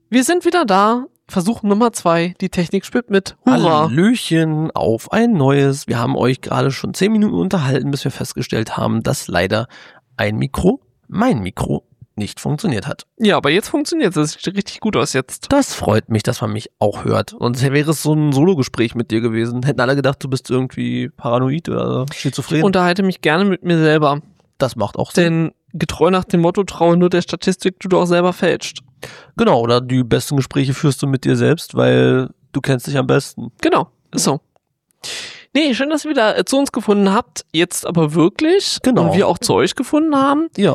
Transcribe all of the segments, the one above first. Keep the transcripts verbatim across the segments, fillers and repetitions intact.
Wir sind wieder da. Versuch Nummer zwei. Die Technik spielt mit. Hurra. Hallöchen auf ein neues. Wir haben euch gerade schon zehn Minuten unterhalten, bis wir festgestellt haben, dass leider ein Mikro, mein Mikro, nicht funktioniert hat. Ja, aber jetzt funktioniert es. Das sieht richtig gut aus jetzt. Das freut mich, dass man mich auch hört. Sonst wäre es so ein Solo-Gespräch mit dir gewesen. Hätten alle gedacht, du bist irgendwie paranoid oder schizophren. Ich unterhalte mich gerne mit mir selber. Das macht auch Sinn. Denn getreu nach dem Motto, traue nur der Statistik, du du auch selber fälscht. Genau, oder die besten Gespräche führst du mit dir selbst, weil du kennst dich am besten. Genau, ist so. Nee, schön, dass ihr wieder äh, zu uns gefunden habt. Jetzt aber wirklich. Genau. Und wir auch zu euch gefunden haben. Ja.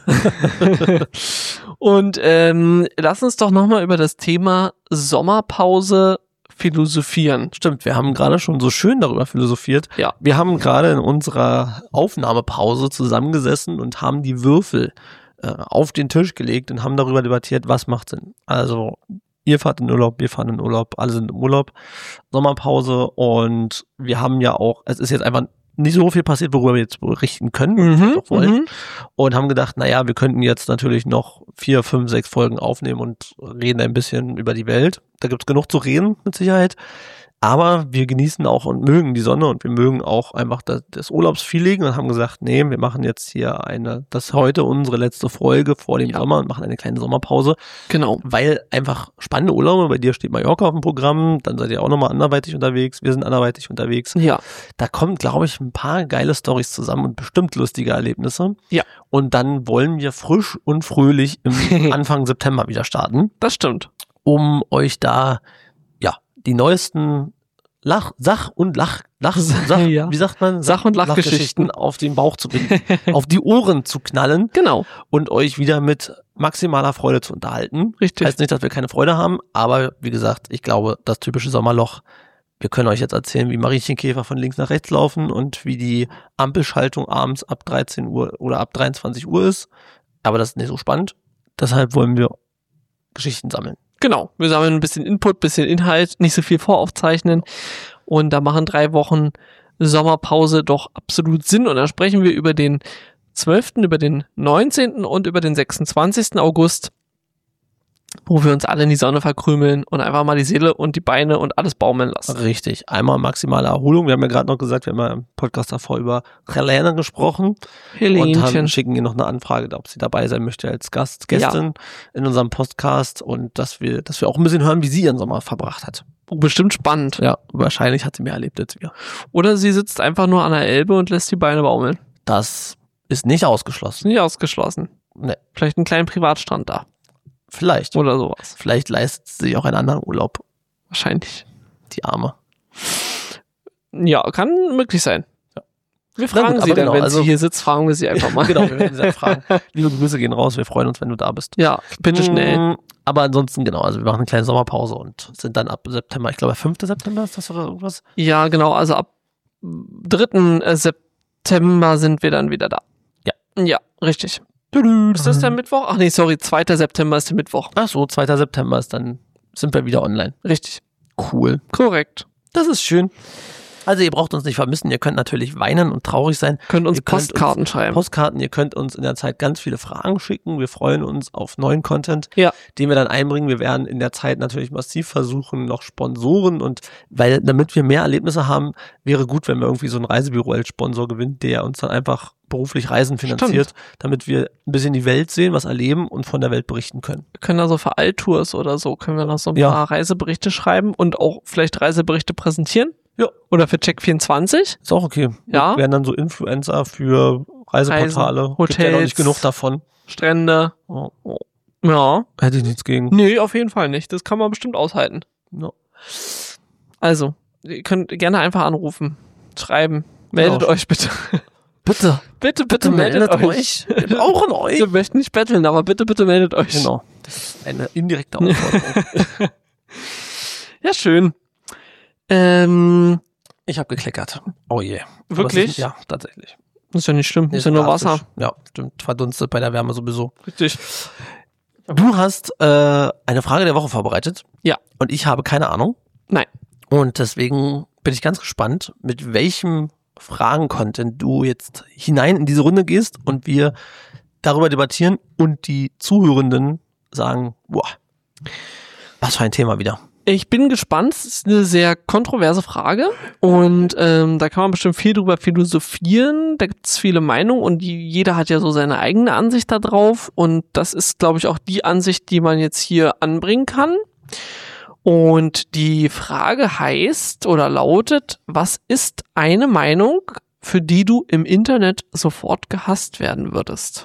Und ähm, lass uns doch nochmal über das Thema Sommerpause philosophieren. Stimmt, wir haben gerade schon so schön darüber philosophiert. Ja. Wir haben gerade in unserer Aufnahmepause zusammengesessen und haben die Würfel äh, auf den Tisch gelegt und haben darüber debattiert, was macht Sinn. Also ihr fahrt in Urlaub, wir fahren in Urlaub, alle sind im Urlaub, Sommerpause und wir haben ja auch, es ist jetzt einfach nicht so viel passiert, worüber wir jetzt berichten können Mhm, und wollen. mhm. Und haben gedacht, naja, wir könnten jetzt natürlich noch vier, fünf, sechs Folgen aufnehmen und reden ein bisschen über die Welt. Da gibt's genug zu reden, mit Sicherheit. Aber wir genießen auch und mögen die Sonne und wir mögen auch einfach das, das Urlaubsfeeling und haben gesagt, nee, wir machen jetzt hier eine, das ist heute unsere letzte Folge vor dem Ja. Sommer und machen eine kleine Sommerpause, Genau. weil einfach spannende Urlaube, bei dir steht Mallorca auf dem Programm, dann seid ihr auch nochmal anderweitig unterwegs, wir sind anderweitig unterwegs. Ja. Da kommen, glaube ich, ein paar geile Storys zusammen und bestimmt lustige Erlebnisse. Ja. Und dann wollen wir frisch und fröhlich im Anfang September wieder starten, Das stimmt. um euch da, ja, die neuesten Lach, Sach- und Lach, Lach, Sach, Ja. wie sagt man? Sach- und Lachgeschichten auf den Bauch zu binden, auf die Ohren zu knallen Genau. und euch wieder mit maximaler Freude zu unterhalten. Richtig. Heißt nicht, dass wir keine Freude haben, aber wie gesagt, ich glaube, das typische Sommerloch, wir können euch jetzt erzählen, wie Mariechenkäfer von links nach rechts laufen und wie die Ampelschaltung abends ab dreizehn Uhr oder ab dreiundzwanzig Uhr ist. Aber das ist nicht so spannend. Deshalb wollen wir Geschichten sammeln. Genau. Wir sammeln ein bisschen Input, bisschen Inhalt, nicht so viel voraufzeichnen. Und da machen drei Wochen Sommerpause doch absolut Sinn. Und da sprechen wir über den zwölften, über den neunzehnten und über den sechsundzwanzigsten August, wo wir uns alle in die Sonne verkrümeln und einfach mal die Seele und die Beine und alles baumeln lassen. Richtig. Einmal maximale Erholung. Wir haben ja gerade noch gesagt, wir haben ja im Podcast davor über Helene gesprochen. Und Helenchen. haben, schicken ihr noch eine Anfrage, ob sie dabei sein möchte als Gast, Gästin in unserem Podcast und dass wir, dass wir auch ein bisschen hören, wie sie ihren Sommer verbracht hat. Oh, bestimmt spannend. Ja, wahrscheinlich hat sie mehr erlebt als wir. Oder sie sitzt einfach nur an der Elbe und lässt die Beine baumeln. Das ist nicht ausgeschlossen. Nicht ausgeschlossen. Nee, Vielleicht einen kleinen Privatstrand da. vielleicht. Oder sowas. Vielleicht leistet sie sich auch einen anderen Urlaub, Wahrscheinlich. die Arme. Ja, kann möglich sein. Ja. Wir Na fragen gut, sie aber dann, genau, wenn also- sie hier sitzt, fragen wir sie einfach mal. Genau, wir werden sie dann fragen. Liebe Grüße gehen raus, wir freuen uns, wenn du da bist. Ja, bitte schnell. Mm, Aber ansonsten, genau, also wir machen eine kleine Sommerpause und sind dann ab September, ich glaube fünften September ist das oder irgendwas? Ja, genau, also ab dritten September sind wir dann wieder da. Ja. Ja, richtig. Ist das der Mittwoch? Ach nee, sorry, zweiter September ist der Mittwoch. Ach so, zweiten September ist dann, sind wir wieder online. Richtig. Cool. Korrekt. Das ist schön. Also ihr braucht uns nicht vermissen, ihr könnt natürlich weinen und traurig sein. Könnt uns Ihr könnt Postkarten schreiben. Postkarten, ihr könnt uns in der Zeit ganz viele Fragen schicken. Wir freuen uns auf neuen Content, Ja. den wir dann einbringen. Wir werden in der Zeit natürlich massiv versuchen, noch Sponsoren und weil, damit wir mehr Erlebnisse haben, wäre gut, wenn wir irgendwie so ein Reisebüro als Sponsor gewinnen, der uns dann einfach beruflich Reisen finanziert, damit wir ein bisschen die Welt sehen, was erleben und von der Welt berichten können. Wir können also für Alttours oder so, können wir noch so ein Ja. paar Reiseberichte schreiben und auch vielleicht Reiseberichte präsentieren. Ja. Oder für Check vierundzwanzig. Ist auch okay. Ja. Wir werden dann so Influencer für Reiseportale. Reisen, Gibt ja noch Hotels. nicht genug davon. Strände. Oh, Ja. hätte ich nichts gegen. Nee, auf jeden Fall nicht. Das kann man bestimmt aushalten. No. Also, ihr könnt gerne einfach anrufen, schreiben. Meldet Genau. euch bitte. Bitte, Bitte, bitte meldet, euch. Wir brauchen euch. Wir möchten nicht betteln, aber bitte, bitte meldet euch. Genau. Das ist eine indirekte Aufforderung. Ja, schön. Ähm, Ich habe gekleckert. Oh je. Aber Wirklich? es Ist, ja, tatsächlich. ist ja nicht schlimm, Nee, ist ja nur Garfisch. Wasser. Ja, stimmt. Verdunstet bei der Wärme sowieso. Richtig. Du hast äh, eine Frage der Woche vorbereitet. Ja. Und ich habe keine Ahnung. Nein. Und deswegen bin ich ganz gespannt, mit welchem Fragen-Content du jetzt hinein in diese Runde gehst und wir darüber debattieren und die Zuhörenden sagen, boah. Was für ein Thema wieder. Ich bin gespannt, es ist eine sehr kontroverse Frage und ähm, da kann man bestimmt viel drüber philosophieren, da gibt es viele Meinungen und die, jeder hat ja so seine eigene Ansicht da drauf und das ist, glaube ich, auch die Ansicht, die man jetzt hier anbringen kann. Und die Frage heißt oder lautet, was ist eine Meinung, für die du im Internet sofort gehasst werden würdest?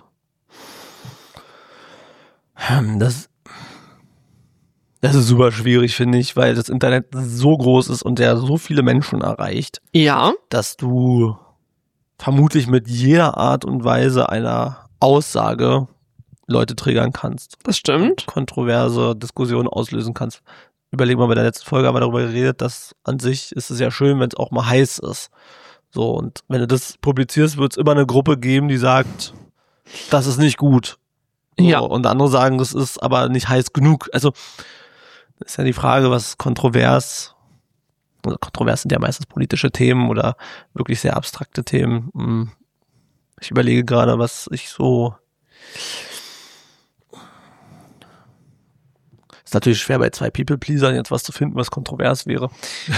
Das Das ist super schwierig, finde ich, weil das Internet so groß ist und der so viele Menschen erreicht, Ja. dass du vermutlich mit jeder Art und Weise einer Aussage Leute triggern kannst. Das stimmt. Kontroverse Diskussionen auslösen kannst. Überleg mal, bei der letzten Folge haben wir darüber geredet, dass an sich ist es ja schön, wenn es auch mal heiß ist. So, und wenn du das publizierst, wird es immer eine Gruppe geben, die sagt, das ist nicht gut. So, Ja. und andere sagen, das ist aber nicht heiß genug. Also, das ist ja die Frage, was kontrovers, also kontrovers sind ja meistens politische Themen oder wirklich sehr abstrakte Themen. Ich überlege gerade, was ich so, ist natürlich schwer bei zwei People-Pleasern jetzt was zu finden, was kontrovers wäre.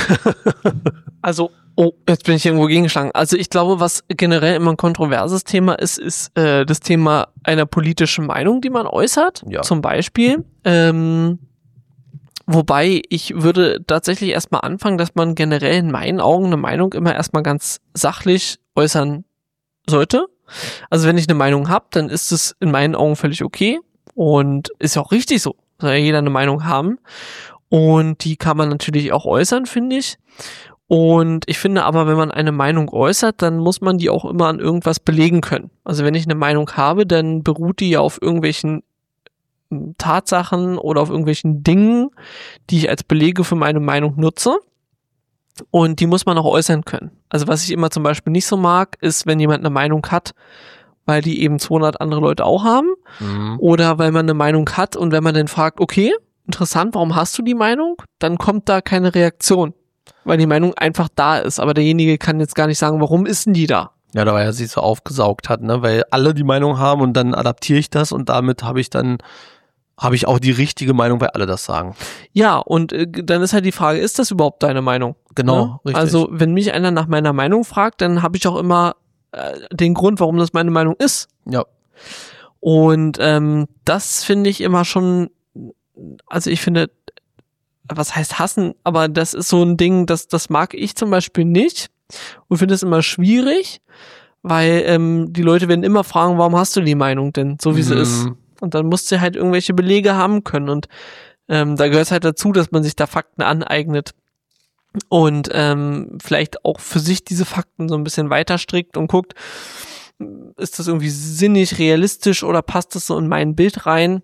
Also, oh, jetzt bin ich irgendwo gegengeschlagen. Also ich glaube, was generell immer ein kontroverses Thema ist, ist äh, das Thema einer politischen Meinung, die man äußert. Ja. Zum Beispiel. Ähm, wobei ich würde tatsächlich erstmal anfangen, dass man generell in meinen Augen eine Meinung immer erstmal ganz sachlich äußern sollte. Also wenn ich eine Meinung habe, dann ist es in meinen Augen völlig okay und ist ja auch richtig so. Soll ja jeder eine Meinung haben. Und die kann man natürlich auch äußern, finde ich. Und ich finde aber, wenn man eine Meinung äußert, dann muss man die auch immer an irgendwas belegen können. Also wenn ich eine Meinung habe, dann beruht die ja auf irgendwelchen Tatsachen oder auf irgendwelchen Dingen, die ich als Belege für meine Meinung nutze. Und die muss man auch äußern können. Also was ich immer zum Beispiel nicht so mag, ist, wenn jemand eine Meinung hat, weil die eben zweihundert andere Leute auch haben. Mhm. Oder weil man eine Meinung hat und wenn man dann fragt, okay, interessant, warum hast du die Meinung? Dann kommt da keine Reaktion, weil die Meinung einfach da ist. Aber derjenige kann jetzt gar nicht sagen, warum ist denn die da? Ja, da weil er sich so aufgesaugt hat, ne, weil alle die Meinung haben und dann adaptiere ich das und damit habe ich dann, habe ich auch die richtige Meinung, weil alle das sagen. Ja, und äh, dann ist halt die Frage, ist das überhaupt deine Meinung? Genau, Ne? richtig. Also wenn mich einer nach meiner Meinung fragt, dann habe ich auch immer äh, den Grund, warum das meine Meinung ist. Ja. Und ähm, das finde ich immer schon, also ich finde, was heißt hassen, aber das ist so ein Ding, das, das mag ich zum Beispiel nicht und finde es immer schwierig, weil ähm, die Leute werden immer fragen, warum hast du die Meinung denn, so wie sie Mhm. ist. Und dann musst du halt irgendwelche Belege haben können und ähm, da gehört es halt dazu, dass man sich da Fakten aneignet und ähm, vielleicht auch für sich diese Fakten so ein bisschen weiter strickt und guckt, ist das irgendwie sinnig, realistisch oder passt das so in mein Bild rein?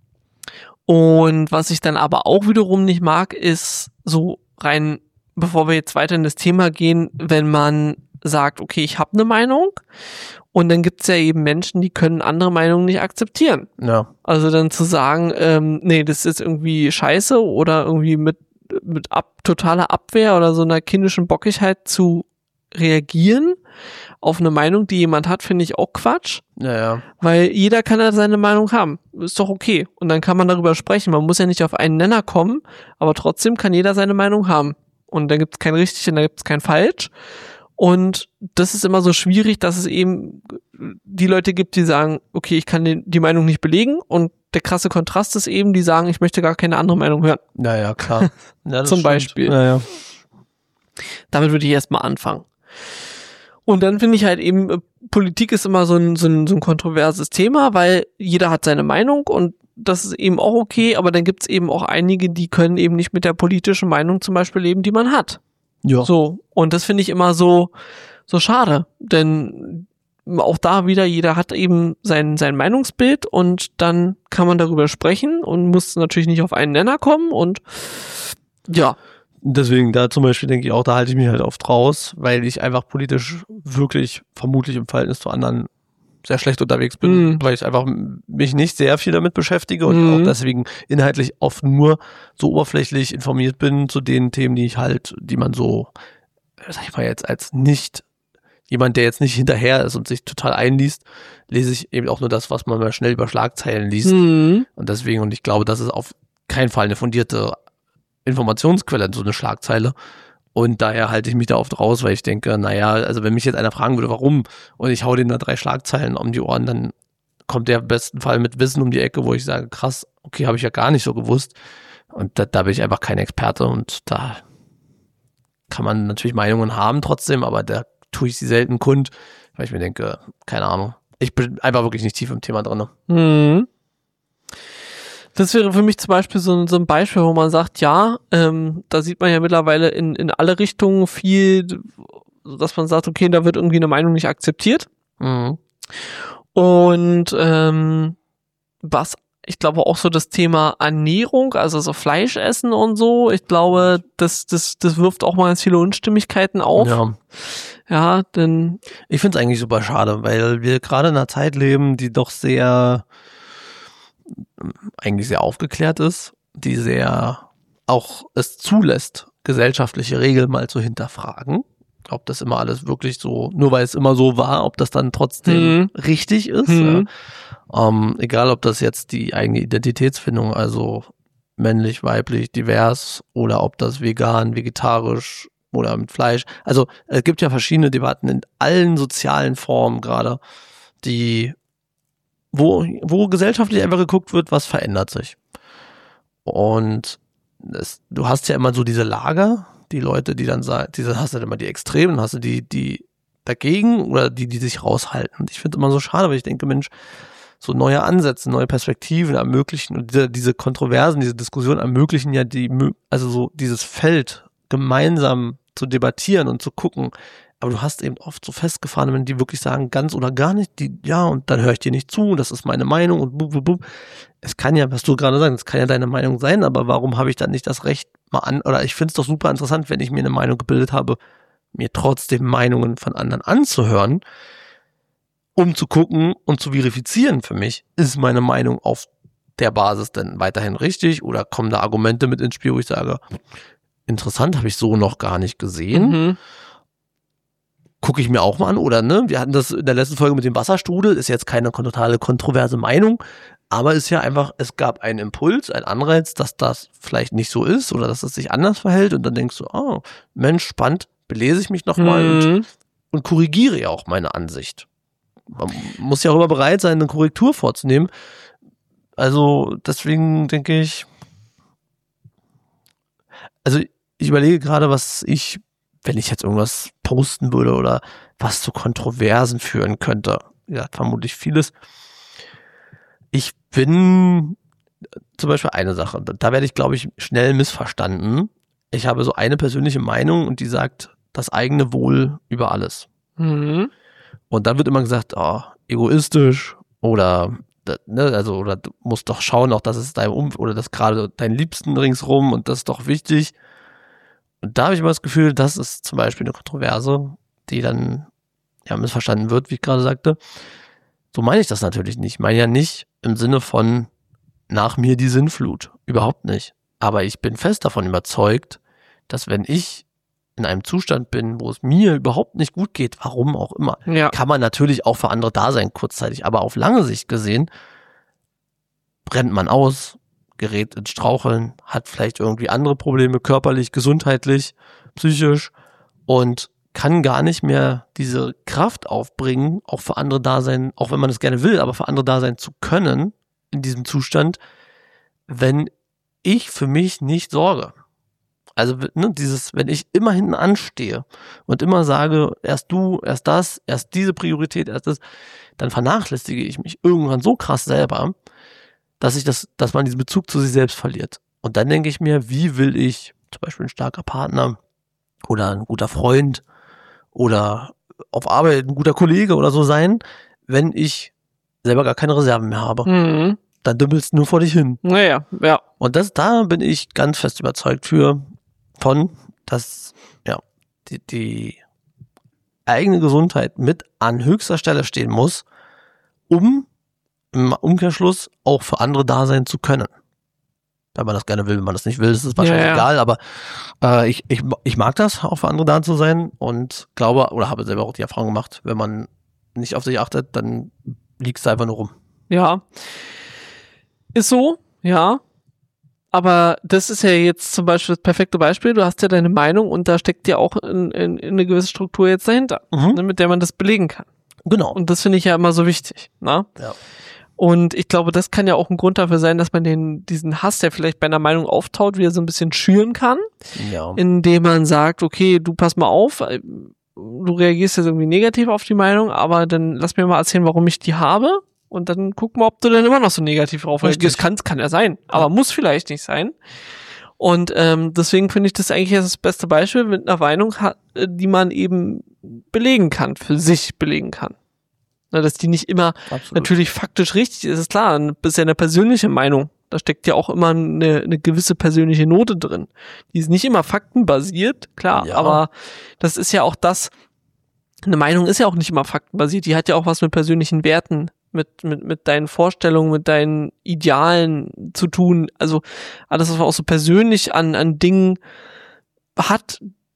Und was ich dann aber auch wiederum nicht mag, ist so rein, bevor wir jetzt weiter in das Thema gehen, wenn man sagt, okay, ich habe eine Meinung und dann gibt es ja eben Menschen, die können andere Meinungen nicht akzeptieren. Ja. Also dann zu sagen, ähm, nee, das ist irgendwie scheiße oder irgendwie mit, mit ab, totaler Abwehr oder so einer kindischen Bockigkeit zu reagieren auf eine Meinung, die jemand hat, finde ich auch Quatsch. Ja, ja. Weil jeder kann ja seine Meinung haben. Ist doch okay. Und dann kann man darüber sprechen. Man muss ja nicht auf einen Nenner kommen, aber trotzdem kann jeder seine Meinung haben. Und da gibt es kein richtig und da gibt es kein falsch. Und das ist immer so schwierig, dass es eben die Leute gibt, die sagen, okay, ich kann die, die Meinung nicht belegen. Und der krasse Kontrast ist eben, die sagen, ich möchte gar keine andere Meinung hören. Ja, ja, klar. Ja, das Zum stimmt. Beispiel. Ja, ja. Damit würde ich erstmal anfangen. Und dann finde ich halt eben, äh, Politik ist immer so ein, so, ein, so ein kontroverses Thema, weil jeder hat seine Meinung und das ist eben auch okay, aber dann gibt es eben auch einige, die können eben nicht mit der politischen Meinung zum Beispiel leben, die man hat. Ja. So, und das finde ich immer so, so schade, denn auch da wieder, jeder hat eben sein, sein Meinungsbild und dann kann man darüber sprechen und muss natürlich nicht auf einen Nenner kommen und ja. Deswegen, da zum Beispiel denke ich auch, da halte ich mich halt oft raus, weil ich einfach politisch wirklich vermutlich im Verhältnis zu anderen sehr schlecht unterwegs bin, Mhm. weil ich einfach mich nicht sehr viel damit beschäftige und Mhm. auch deswegen inhaltlich oft nur so oberflächlich informiert bin zu den Themen, die ich halt, die man so, sag ich mal jetzt, als nicht, jemand, der jetzt nicht hinterher ist und sich total einliest, lese ich eben auch nur das, was man mal schnell über Schlagzeilen liest. Mhm. Und deswegen, und ich glaube, das ist auf keinen Fall eine fundierte Informationsquelle, so eine Schlagzeile. Und daher halte ich mich da oft raus, weil ich denke, naja, also wenn mich jetzt einer fragen würde, warum, und ich hau denen da drei Schlagzeilen um die Ohren, dann kommt der im besten Fall mit Wissen um die Ecke, wo ich sage, krass, okay, habe ich ja gar nicht so gewusst. Und da, da bin ich einfach kein Experte und da kann man natürlich Meinungen haben trotzdem, aber da tue ich sie selten kund, weil ich mir denke, keine Ahnung. Ich bin einfach wirklich nicht tief im Thema drin. Mhm. Das wäre für mich zum Beispiel so ein, so ein Beispiel, wo man sagt, ja, ähm, da sieht man ja mittlerweile in, in alle Richtungen viel, dass man sagt, okay, da wird irgendwie eine Meinung nicht akzeptiert. Mhm. Und ähm, was, ich glaube auch so das Thema Ernährung, also so Fleisch essen und so, ich glaube, das, das, das wirft auch mal ganz viele Unstimmigkeiten auf. Ja. Ja, denn Ich finde es eigentlich super schade, weil wir gerade in einer Zeit leben, die doch sehr, eigentlich sehr aufgeklärt ist, die sehr auch es zulässt, gesellschaftliche Regeln mal zu hinterfragen. Ob das immer alles wirklich so, nur weil es immer so war, ob das dann trotzdem Mhm. richtig ist. Mhm. Ja. Ähm, egal, ob das jetzt die eigene Identitätsfindung, also männlich, weiblich, divers, oder ob das vegan, vegetarisch oder mit Fleisch. Also es gibt ja verschiedene Debatten in allen sozialen Formen gerade, die, wo, wo gesellschaftlich einfach geguckt wird, was verändert sich. Und das, du hast ja immer so diese Lager, die Leute, die dann sagen, diese hast du halt immer die Extremen, dann hast du die, die dagegen oder die, die sich raushalten. Und ich finde es immer so schade, weil ich denke, Mensch, so neue Ansätze, neue Perspektiven ermöglichen und diese, diese Kontroversen, diese Diskussionen ermöglichen ja die, also so dieses Feld gemeinsam zu debattieren und zu gucken. Aber du hast eben oft so festgefahren, wenn die wirklich sagen, ganz oder gar nicht, die, ja, und dann höre ich dir nicht zu, das ist meine Meinung und bub, bub, bub. Es kann ja, was du gerade sagst, es kann ja deine Meinung sein, aber warum habe ich dann nicht das Recht mal an, oder ich finde es doch super interessant, wenn ich mir eine Meinung gebildet habe, mir trotzdem Meinungen von anderen anzuhören, um zu gucken und zu verifizieren für mich, ist meine Meinung auf der Basis denn weiterhin richtig oder kommen da Argumente mit ins Spiel, wo ich sage, interessant, habe ich so noch gar nicht gesehen. Mhm. Gucke ich mir auch mal an, oder ne? Wir hatten das in der letzten Folge mit dem Wasserstrudel, ist jetzt keine totale kontroverse Meinung, aber ist ja einfach, es gab einen Impuls, einen Anreiz, dass das vielleicht nicht so ist oder dass es sich anders verhält und dann denkst du, oh, Mensch, spannend, belese ich mich nochmal Mhm. und, und korrigiere ja auch meine Ansicht. Man muss ja auch immer bereit sein, eine Korrektur vorzunehmen. Also deswegen denke ich, also ich überlege gerade, was ich, wenn ich jetzt irgendwas posten würde oder was zu Kontroversen führen könnte. Ja, vermutlich vieles. Ich bin zum Beispiel eine Sache, da werde ich, glaube ich, schnell missverstanden. Ich habe so eine persönliche Meinung und die sagt, das eigene Wohl über alles. Mhm. Und dann wird immer gesagt, oh, egoistisch oder ne, also oder du musst doch schauen, auch dass es deinem um oder das gerade deinen Liebsten ringsrum und das ist doch wichtig. Und da habe ich immer das Gefühl, das ist zum Beispiel eine Kontroverse, die dann ja missverstanden wird, wie ich gerade sagte. So meine ich das natürlich nicht. Ich meine ja nicht im Sinne von nach mir die Sinnflut. Überhaupt nicht. Aber ich bin fest davon überzeugt, dass wenn ich in einem Zustand bin, wo es mir überhaupt nicht gut geht, warum auch immer, Ja. kann man natürlich auch für andere da sein, kurzzeitig. Aber auf lange Sicht gesehen, brennt man aus, gerät ins Straucheln, hat vielleicht irgendwie andere Probleme, körperlich, gesundheitlich, psychisch und kann gar nicht mehr diese Kraft aufbringen, auch für andere da sein, auch wenn man es gerne will, aber für andere da sein zu können in diesem Zustand, wenn ich für mich nicht sorge. Also ne, dieses, wenn ich immer hinten anstehe und immer sage, erst du, erst das, erst diese Priorität, erst das, dann vernachlässige ich mich irgendwann so krass selber, dass ich das, dass man diesen Bezug zu sich selbst verliert. Und dann denke ich mir, wie will ich zum Beispiel ein starker Partner oder ein guter Freund oder auf Arbeit ein guter Kollege oder so sein, wenn ich selber gar keine Reserven mehr habe. Mhm. Dann dümpelst du nur vor dich hin. Naja, ja. Und das, da bin ich ganz fest überzeugt für, von, dass, ja, die, die eigene Gesundheit mit an höchster Stelle stehen muss, um im Umkehrschluss auch für andere da sein zu können. Wenn man das gerne will, wenn man das nicht will, das ist wahrscheinlich Ja, ja. egal, aber äh, ich, ich, ich mag das, auch für andere da zu sein und glaube, oder habe selber auch die Erfahrung gemacht, wenn man nicht auf sich achtet, dann liegt es einfach nur rum. Ja. Ist so, ja. aber das ist ja jetzt zum Beispiel das perfekte Beispiel. Du hast ja deine Meinung und da steckt ja auch in, in, in eine gewisse Struktur jetzt dahinter, Mhm. ne, mit der man das belegen kann. Genau. Und das finde ich ja immer so wichtig. Ne? Ja. Und ich glaube, das kann ja auch ein Grund dafür sein, dass man den diesen Hass, der vielleicht bei einer Meinung auftaut, wieder so ein bisschen schüren kann, Ja. indem man sagt, okay, du pass mal auf, du reagierst jetzt irgendwie negativ auf die Meinung, aber dann lass mir mal erzählen, warum ich die habe und dann guck mal, ob du dann immer noch so negativ drauf reagierst. Kann, kann ja sein, aber ja. muss vielleicht nicht sein. Und ähm, deswegen finde ich das eigentlich das beste Beispiel mit einer Meinung, die man eben belegen kann, für sich belegen kann. Na, dass die nicht immer Absolut. Natürlich faktisch richtig ist, ist klar, das ist ja eine persönliche Meinung. Da steckt ja auch immer eine, eine gewisse persönliche Note drin. Die ist nicht immer faktenbasiert, klar, ja. aber das ist ja auch das, eine Meinung ist ja auch nicht immer faktenbasiert, die hat ja auch was mit persönlichen Werten, mit, mit, mit deinen Vorstellungen, mit deinen Idealen zu tun. Also alles, was man auch so persönlich an, an Dingen hat,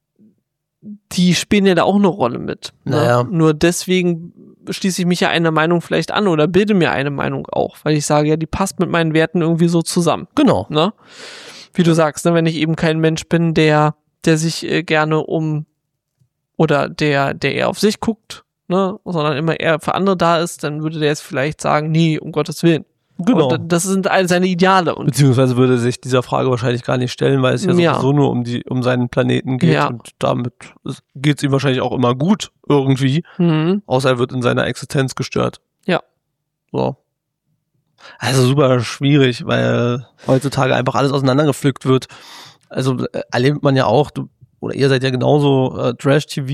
die spielen ja da auch eine Rolle mit. Naja. Ne? Nur deswegen schließe ich mich ja einer Meinung vielleicht an oder bilde mir eine Meinung auch, weil ich sage, ja, die passt mit meinen Werten irgendwie so zusammen. Genau. Ne? Wie du sagst, ne, wenn ich eben kein Mensch bin, der, der sich äh, gerne um oder der, der eher auf sich guckt, ne, sondern immer eher für andere da ist, dann würde der jetzt vielleicht sagen, nee, um Gottes Willen. Genau. Und das sind all seine Ideale. Und beziehungsweise würde sich dieser Frage wahrscheinlich gar nicht stellen, weil es ja, ja. sowieso nur um die um seinen Planeten geht ja. und damit geht es ihm wahrscheinlich auch immer gut irgendwie, mhm. außer er wird in seiner Existenz gestört. Ja. So. Also super schwierig, weil heutzutage einfach alles auseinandergepflückt wird. Also äh, erlebt man ja auch, du, oder ihr seid ja genauso äh, Trash-T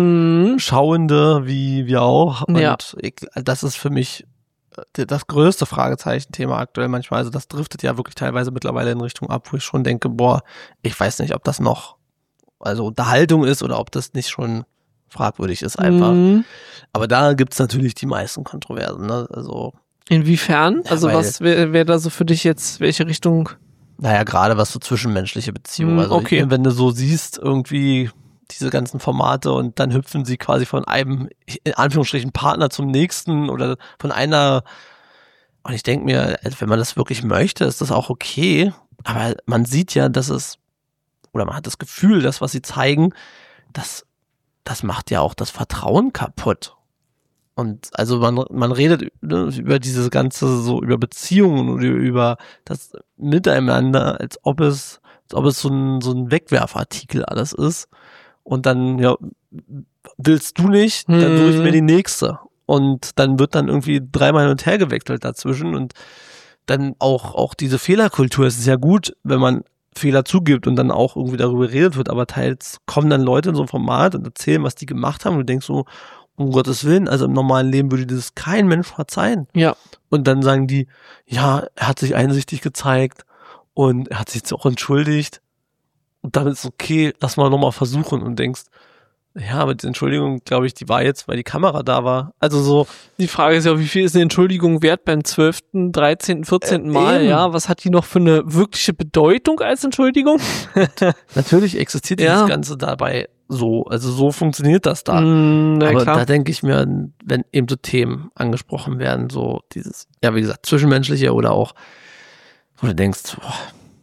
V-Schauende mhm. wie wir auch. Und ja. ich, das ist für mich das größte Fragezeichen-Thema aktuell manchmal. Also das driftet ja wirklich teilweise mittlerweile in Richtung ab, wo ich schon denke, boah, ich weiß nicht, ob das noch also Unterhaltung ist oder ob das nicht schon fragwürdig ist einfach. Mhm. Aber da gibt's natürlich die meisten Kontroversen. Ne? Also inwiefern? Ja, also was wäre wär da so für dich jetzt, welche Richtung? Naja, gerade was so zwischenmenschliche Beziehungen. Mhm, also okay. wenn du so siehst, irgendwie diese ganzen Formate und dann hüpfen sie quasi von einem, in Anführungsstrichen, Partner zum nächsten oder von einer, und ich denke mir, wenn man das wirklich möchte, ist das auch okay, aber man sieht ja, dass es, oder man hat das Gefühl, das, was sie zeigen, das, das macht ja auch das Vertrauen kaputt. Und also man, man redet über diese ganze, so über Beziehungen und über das Miteinander, als ob es, als ob es so ein, so ein Wegwerfartikel alles ist. Und dann, ja, willst du nicht, dann hm. suche ich mir die nächste. Und dann wird dann irgendwie dreimal hin und her gewechselt dazwischen. Und dann auch, auch diese Fehlerkultur, es ist ja gut, wenn man Fehler zugibt und dann auch irgendwie darüber geredet wird, aber teils kommen dann Leute in so ein Format und erzählen, was die gemacht haben und du denkst so, um Gottes Willen, also im normalen Leben würde das kein Mensch verzeihen. Ja. Und dann sagen die, ja, er hat sich einsichtig gezeigt und er hat sich jetzt auch entschuldigt. Und dann ist okay, lass mal nochmal versuchen und denkst, ja, aber die Entschuldigung, glaube ich, die war jetzt, weil die Kamera da war. Also so. Die Frage ist ja, wie viel ist eine Entschuldigung wert beim zwölften, dreizehnten, vierzehnten Äh, Mal? eben. Ja, was hat die noch für eine wirkliche Bedeutung als Entschuldigung? Natürlich existiert Ja. dieses Ganze dabei so. Also so funktioniert das da. Mm, na aber klar. da denke ich mir, wenn eben so Themen angesprochen werden, so dieses, ja, wie gesagt, zwischenmenschliche oder auch, wo du denkst, boah,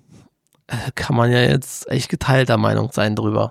kann man ja jetzt echt geteilter Meinung sein drüber.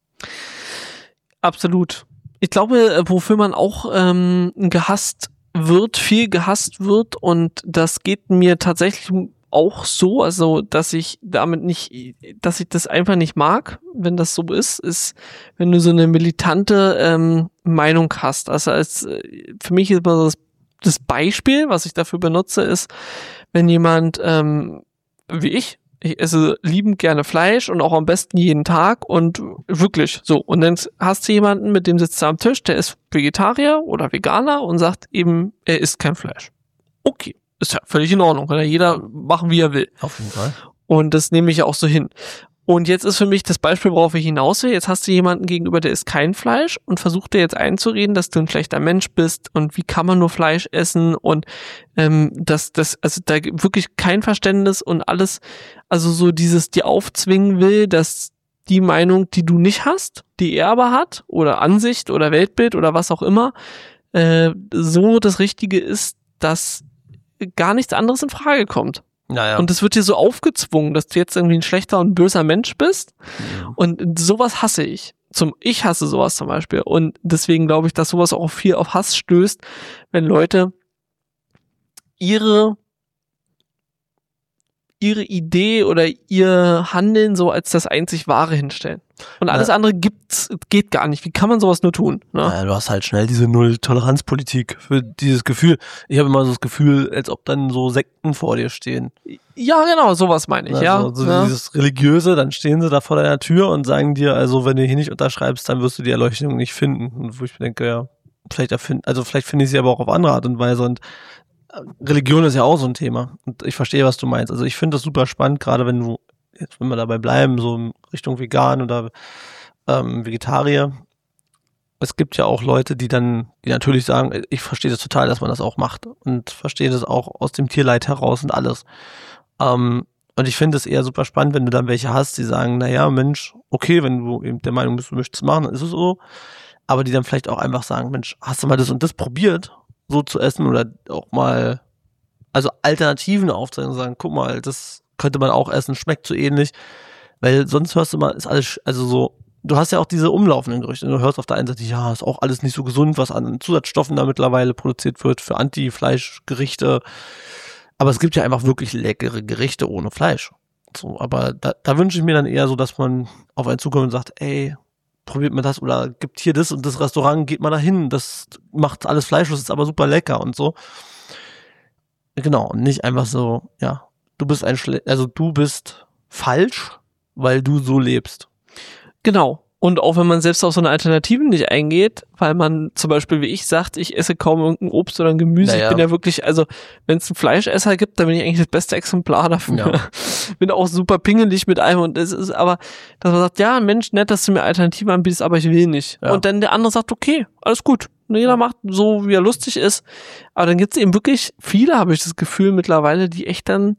Absolut. Ich glaube, wofür man auch ähm, gehasst wird, viel gehasst wird, und das geht mir tatsächlich auch so, also dass ich damit nicht, dass ich das einfach nicht mag, wenn das so ist, ist, wenn du so eine militante ähm, Meinung hast. Also als für mich ist immer das, das Beispiel, was ich dafür benutze, ist, wenn jemand ähm, wie ich Ich esse liebend gerne Fleisch und auch am besten jeden Tag und wirklich so. Und dann hast du jemanden, mit dem sitzt du am Tisch, der ist Vegetarier oder Veganer und sagt eben, er isst kein Fleisch. Okay, ist ja völlig in Ordnung. Kann ja jeder machen, wie er will. Auf jeden Fall. Und das nehme ich ja auch so hin. Und jetzt ist für mich das Beispiel, worauf ich hinaus will. Jetzt hast du jemanden gegenüber, der isst kein Fleisch und versucht dir jetzt einzureden, dass du ein schlechter Mensch bist und wie kann man nur Fleisch essen und ähm, dass das, also da wirklich kein Verständnis und alles, also so dieses dir aufzwingen will, dass die Meinung, die du nicht hast, die er aber hat oder Ansicht oder Weltbild oder was auch immer, äh, so das Richtige ist, dass gar nichts anderes in Frage kommt. Naja. Und das wird dir so aufgezwungen, dass du jetzt irgendwie ein schlechter und böser Mensch bist. Mhm. Und sowas hasse ich. Zum, ich hasse sowas zum Beispiel. Und deswegen glaube ich, dass sowas auch viel auf Hass stößt, wenn Leute ihre ihre Idee oder ihr Handeln so als das einzig Wahre hinstellen. Und alles ja. andere gibt's, geht gar nicht. Wie kann man sowas nur tun? Ne? Naja, du hast halt schnell diese Null-Toleranz-Politik für dieses Gefühl. Ich habe immer so das Gefühl, als ob dann so Sekten vor dir stehen. Ja, genau, sowas meine ich, also, ja. So ja. dieses Religiöse, dann stehen sie da vor deiner Tür und sagen dir, also wenn du hier nicht unterschreibst, dann wirst du die Erleuchtung nicht finden. Und wo ich mir denke, ja, vielleicht erfind, also vielleicht finde ich sie aber auch auf andere Art und Weise. Und Religion ist ja auch so ein Thema. Und ich verstehe, was du meinst. Also ich finde das super spannend, gerade wenn du, jetzt wenn wir dabei bleiben, so in Richtung Vegan oder ähm, Vegetarier. Es gibt ja auch Leute, die dann, die natürlich sagen, ich verstehe das total, dass man das auch macht und verstehe das auch aus dem Tierleid heraus und alles. Ähm, und ich finde es eher super spannend, wenn du dann welche hast, die sagen, naja, Mensch, okay, wenn du eben der Meinung bist, du möchtest es machen, dann ist es so. Aber die dann vielleicht auch einfach sagen, Mensch, hast du mal das und das probiert, so zu essen oder auch mal, also Alternativen aufzeigen und sagen, guck mal, das könnte man auch essen, schmeckt so ähnlich, weil sonst hörst du mal, ist alles, also so, du hast ja auch diese umlaufenden Gerüchte, du hörst auf der einen Seite, ja, ist auch alles nicht so gesund, was an Zusatzstoffen da mittlerweile produziert wird für Anti-Fleisch-Gerichte, aber es gibt ja einfach wirklich leckere Gerichte ohne Fleisch, so, aber da, da wünsche ich mir dann eher so, dass man auf einen zukommt und sagt, ey, probiert man das oder gibt hier das und das Restaurant, geht mal dahin, das macht alles fleischlos, ist aber super lecker und so. Genau, und nicht einfach so, ja, du bist ein Schle- also du bist falsch, weil du so lebst. Genau. Und auch wenn man selbst auf so eine Alternative nicht eingeht, weil man zum Beispiel, wie ich sagt, ich esse kaum irgendein Obst oder ein Gemüse. Naja. Ich bin ja wirklich, also wenn es einen Fleischesser gibt, dann bin ich eigentlich das beste Exemplar dafür. Ja. Bin auch super pingelig mit allem und es ist aber, dass man sagt, ja Mensch, nett, dass du mir Alternative anbietest, aber ich will nicht. Ja. Und dann der andere sagt, okay, alles gut. Jeder macht so, wie er lustig ist. Aber dann gibt es eben wirklich viele, habe ich das Gefühl mittlerweile, die echt dann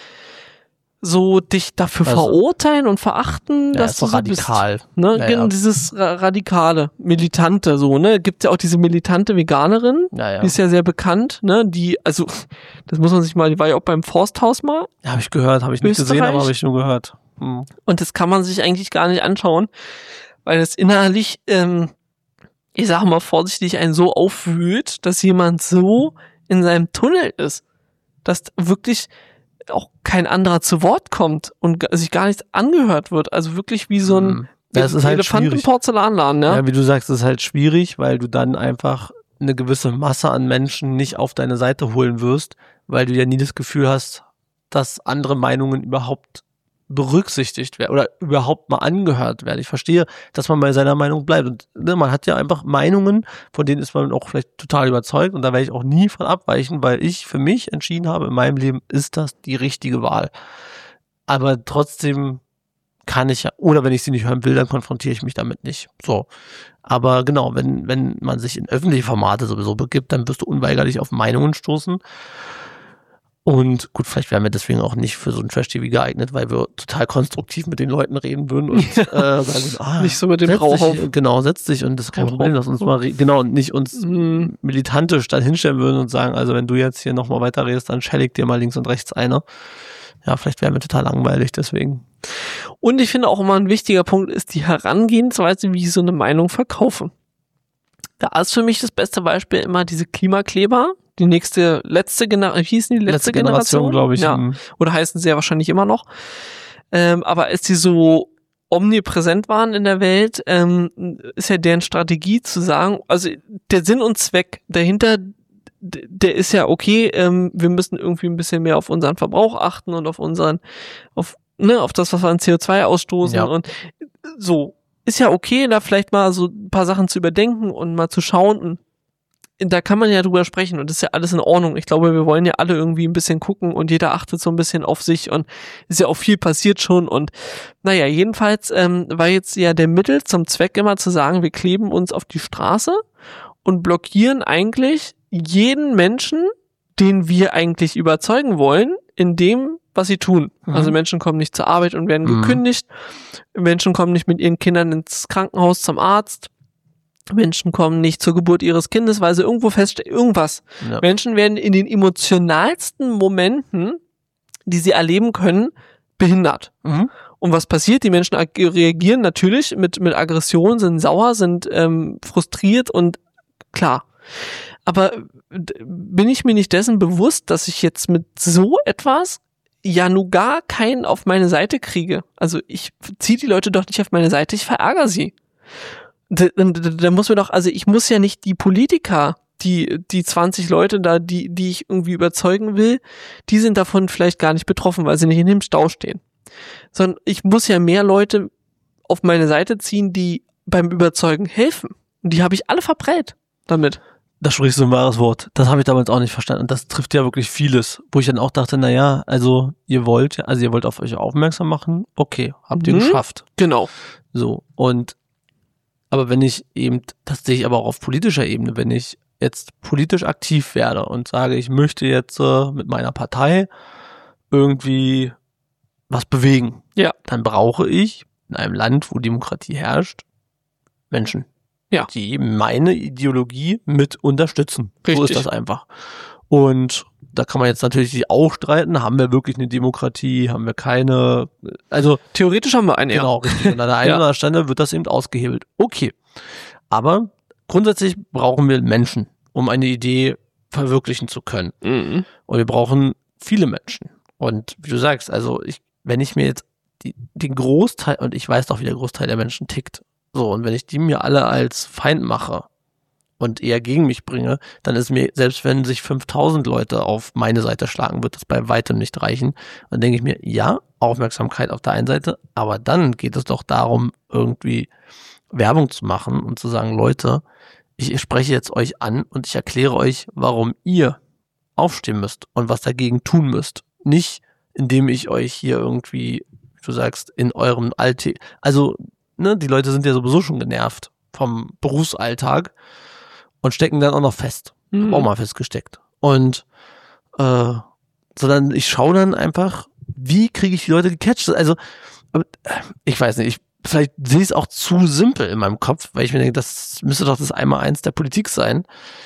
so dich dafür Also, verurteilen und verachten, Ja, dass ist du so so radikal. bist. Ne? Ja, Genau, ja. dieses Ra- radikale, militante so, ne? Gibt ja auch diese militante Veganerin, Ja, ja. die ist ja sehr bekannt, ne? Die, also, das muss man sich mal, die war ja auch beim Forsthaus mal Ja, habe ich gehört, habe ich nicht gesehen, Österreich? aber habe ich nur gehört. Hm. und das kann man sich eigentlich gar nicht anschauen, weil das innerlich, ähm, ich sage mal vorsichtig, einen so aufwühlt, dass jemand so in seinem Tunnel ist, dass wirklich auch kein anderer zu Wort kommt und g- sich gar nichts angehört wird. Also wirklich wie so ein Hm. Ja, es ist halt Elefant im schwierig. Porzellanladen, ja. Ja, wie du sagst, es ist halt schwierig, weil du dann einfach eine gewisse Masse an Menschen nicht auf deine Seite holen wirst, weil du ja nie das Gefühl hast, dass andere Meinungen überhaupt berücksichtigt werden oder überhaupt mal angehört werden. Ich verstehe, dass man bei seiner Meinung bleibt und ne, man hat ja einfach Meinungen, von denen ist man auch vielleicht total überzeugt und da werde ich auch nie von abweichen, weil ich für mich entschieden habe, in meinem Leben ist das die richtige Wahl. Aber trotzdem kann ich ja, oder wenn ich sie nicht hören will, dann konfrontiere ich mich damit nicht. So. Aber genau, wenn, wenn man sich in öffentliche Formate sowieso begibt, dann wirst du unweigerlich auf Meinungen stoßen. Und gut, vielleicht wären wir deswegen auch nicht für so ein Trash-T V geeignet, weil wir total konstruktiv mit den Leuten reden würden und äh, sagen, ah, Nicht so mit dem setz Brauhauf. dich, genau, setz dich und das ist kein Brauhauf. Problem, lass uns mal, re- genau, und nicht uns Mhm. militantisch dann hinstellen würden und sagen, also wenn du jetzt hier nochmal weiter redest, dann schell ich dir mal links und rechts eine. Ja, vielleicht wären wir total langweilig, deswegen. Und ich finde auch immer ein wichtiger Punkt ist die Herangehensweise, wie ich so eine Meinung verkaufe. Da ist für mich das beste Beispiel immer diese Klimakleber. Die nächste, letzte Generation, wie hießen die letzte, Generation? glaube ich. Ja. hm. Oder heißen sie ja wahrscheinlich immer noch. Ähm, aber als die so omnipräsent waren in der Welt, ähm, ist ja deren Strategie zu sagen, also der Sinn und Zweck dahinter, d- der ist ja okay, ähm, wir müssen irgendwie ein bisschen mehr auf unseren Verbrauch achten und auf unseren, auf, ne, auf das, was wir an C O zwei ausstoßen Ja. und so. Ist ja okay, da vielleicht mal so ein paar Sachen zu überdenken und mal zu schauen und da kann man ja drüber sprechen und das ist ja alles in Ordnung. Ich glaube, wir wollen ja alle irgendwie ein bisschen gucken und jeder achtet so ein bisschen auf sich und ist ja auch viel passiert schon und naja, jedenfalls ähm, war jetzt ja der Mittel zum Zweck immer zu sagen, wir kleben uns auf die Straße und blockieren eigentlich jeden Menschen, den wir eigentlich überzeugen wollen, in dem, was sie tun. Mhm. Also Menschen kommen nicht zur Arbeit und werden Mhm. gekündigt, Menschen kommen nicht mit ihren Kindern ins Krankenhaus zum Arzt, Menschen kommen nicht zur Geburt ihres Kindes, weil sie irgendwo feststellen, irgendwas. Ja. Menschen werden in den emotionalsten Momenten die sie erleben können, behindert. Mhm. Und was passiert? Die Menschen ag- reagieren natürlich mit, mit Aggression, sind sauer, sind ähm, frustriert und klar. Aber d- bin ich mir nicht dessen bewusst, dass ich jetzt mit so etwas ja nur gar keinen auf meine Seite kriege? Also ich ziehe die Leute doch nicht auf meine Seite, ich verärgere sie. Da, da, da muss mir doch, also ich muss ja nicht die Politiker, die die zwanzig Leute da, die die ich irgendwie überzeugen will, die sind davon vielleicht gar nicht betroffen, weil sie nicht in dem Stau stehen. Sondern ich muss ja mehr Leute auf meine Seite ziehen, die beim Überzeugen helfen. Und die habe ich alle verprellt damit. Da sprichst du ein wahres Wort. Das habe ich damals auch nicht verstanden. Und das trifft ja wirklich vieles. Wo ich dann auch dachte, na ja, also ihr wollt, also ihr wollt auf euch aufmerksam machen. Okay, habt ihr Mhm. geschafft. Genau. So. Und, aber wenn ich eben, das sehe ich aber auch auf politischer Ebene, wenn ich jetzt politisch aktiv werde und sage, ich möchte jetzt äh, mit meiner Partei irgendwie was bewegen, Ja. dann brauche ich in einem Land, wo Demokratie herrscht, Menschen, Ja. die meine Ideologie mit unterstützen. So Richtig. ist das einfach. Und da kann man jetzt natürlich auch streiten, haben wir wirklich eine Demokratie, haben wir keine, also Theoretisch haben wir eine, genau, richtig. Und an der einen Ja. oder anderen Stelle wird das eben ausgehebelt. Okay. Aber grundsätzlich brauchen wir Menschen, um eine Idee verwirklichen zu können. ja. Mhm. Und wir brauchen viele Menschen. Und wie du sagst, also ich, wenn ich mir jetzt die, den Großteil, und ich weiß doch, wie der Großteil der Menschen tickt, so, und wenn ich die mir alle als Feind mache und eher gegen mich bringe, dann ist mir, selbst wenn sich fünftausend Leute auf meine Seite schlagen, wird das bei weitem nicht reichen. Dann denke ich mir, ja, Aufmerksamkeit auf der einen Seite, aber dann geht es doch darum, irgendwie Werbung zu machen und zu sagen, Leute, ich spreche jetzt euch an und ich erkläre euch, warum ihr aufstehen müsst und was dagegen tun müsst. Nicht, indem ich euch hier irgendwie, wie du sagst, in eurem Alltag, also, ne, die Leute sind ja sowieso schon genervt vom Berufsalltag und stecken dann auch noch fest. Mhm. Auch mal festgesteckt. Und, äh, sondern ich schaue dann einfach, wie kriege ich die Leute gecatcht? Also, aber, äh, ich weiß nicht, ich, vielleicht sehe ich es auch zu simpel in meinem Kopf, weil ich mir denke, das müsste doch das Einmaleins der Politik sein.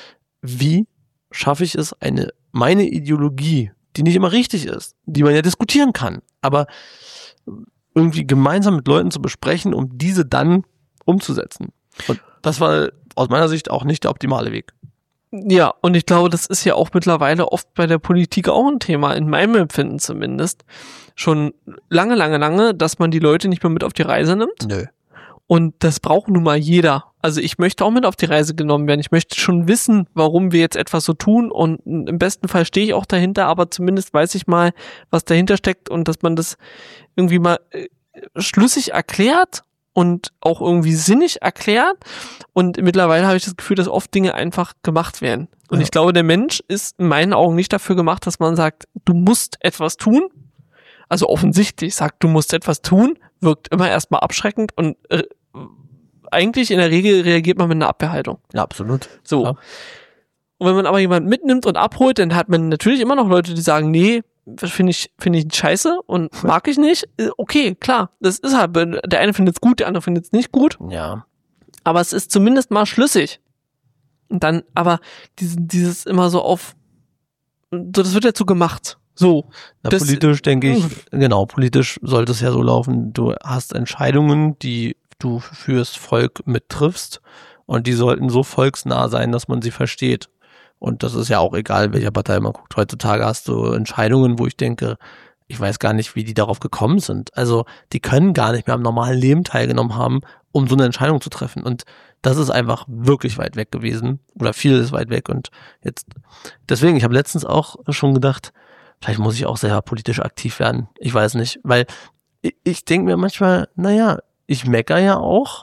Wie schaffe ich es, eine, meine Ideologie, die nicht immer richtig ist, die man ja diskutieren kann, aber irgendwie gemeinsam mit Leuten zu besprechen, um diese dann umzusetzen. Und das war aus meiner Sicht auch nicht der optimale Weg. Ja, und ich glaube, das ist ja auch mittlerweile oft bei der Politik auch ein Thema, in meinem Empfinden zumindest. Schon lange, lange, lange, dass man die Leute nicht mehr mit auf die Reise nimmt. Nö. Und das braucht nun mal jeder. Also ich möchte auch mit auf die Reise genommen werden. Ich möchte schon wissen, warum wir jetzt etwas so tun. Und im besten Fall stehe ich auch dahinter, aber zumindest weiß ich mal, was dahinter steckt und dass man das irgendwie mal äh, schlüssig erklärt und auch irgendwie sinnig erklärt. Und mittlerweile habe ich das Gefühl, dass oft Dinge einfach gemacht werden. Und Ja. ich glaube, der Mensch ist in meinen Augen nicht dafür gemacht, dass man sagt, du musst etwas tun. Also offensichtlich sagt, du musst etwas tun, wirkt immer erstmal abschreckend und äh, eigentlich in der Regel reagiert man mit einer Abwehrhaltung. Ja, absolut. So. Ja. Und wenn man aber jemanden mitnimmt und abholt, dann hat man natürlich immer noch Leute, die sagen, nee, das finde ich, finde ich scheiße und mag ich nicht. Äh, Okay, klar, das ist halt, der eine findet es gut, der andere findet es nicht gut, Ja. aber es ist zumindest mal schlüssig. Und dann, aber dieses, dieses immer so auf, so, das wird ja so gemacht. So. Na, Das- politisch denke ich, genau, politisch sollte es ja so laufen, du hast Entscheidungen, die du fürs Volk mittriffst und die sollten so volksnah sein, dass man sie versteht. Und das ist ja auch egal, welcher Partei man guckt. Heutzutage hast du Entscheidungen, wo ich denke, ich weiß gar nicht, wie die darauf gekommen sind. Also die können gar nicht mehr am normalen Leben teilgenommen haben, um so eine Entscheidung zu treffen. Und das ist einfach wirklich weit weg gewesen. Oder viel ist weit weg. Und jetzt, deswegen, ich habe letztens auch schon gedacht, vielleicht muss ich auch selber politisch aktiv werden. Ich weiß nicht, weil ich, ich denke mir manchmal, naja, ich meckere ja auch,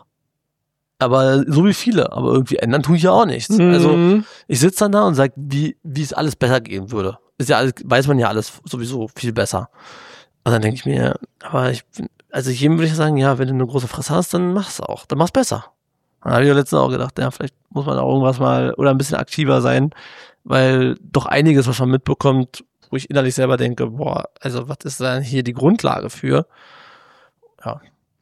aber so wie viele, aber irgendwie ändern tue ich ja auch nichts. Also Mhm. ich sitze dann da und sage, wie, wie es alles besser gehen würde. Ist ja alles, weiß man ja alles sowieso viel besser. Und dann denke ich mir, aber ich bin, also jedem würde ich sagen, ja, wenn du eine große Fresse hast, dann mach's auch, dann mach's besser. Dann habe ich ja letztens auch gedacht, ja, vielleicht muss man auch irgendwas mal oder ein bisschen aktiver sein, weil doch einiges, was man mitbekommt, wo ich innerlich selber denke, boah, also was ist da hier die Grundlage für? Ja.